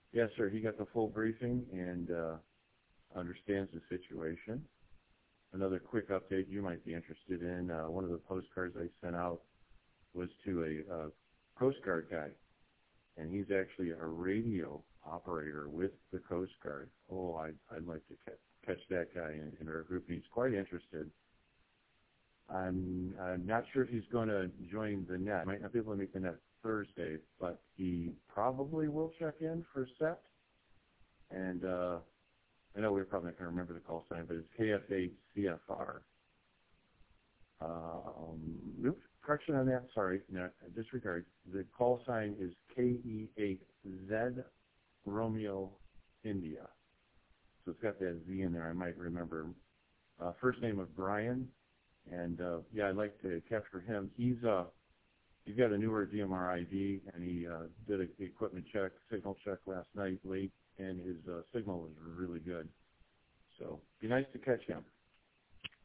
Yes, sir. He got the full briefing and understands the situation. Another quick update you might be interested in. One of the postcards I sent out was to a Coast Guard guy, and he's actually a radio operator with the Coast Guard. Oh, I'd like to catch that guy in our group. He's quite interested. I'm not sure if he's going to join the net. Might not be able to make the net Thursday, but he probably will check in for SET. And I know we're probably not going to remember the call sign, but it's KF8CFR. Oops, correction on that. Sorry, no, disregard. The call sign is KE8Z Romeo India. So it's got that Z in there. I might remember. First name of Brian. And yeah, I'd like to capture him. He's got a newer DMR ID, and he did an equipment check, signal check last night late, and his signal was really good. So, be nice to catch him.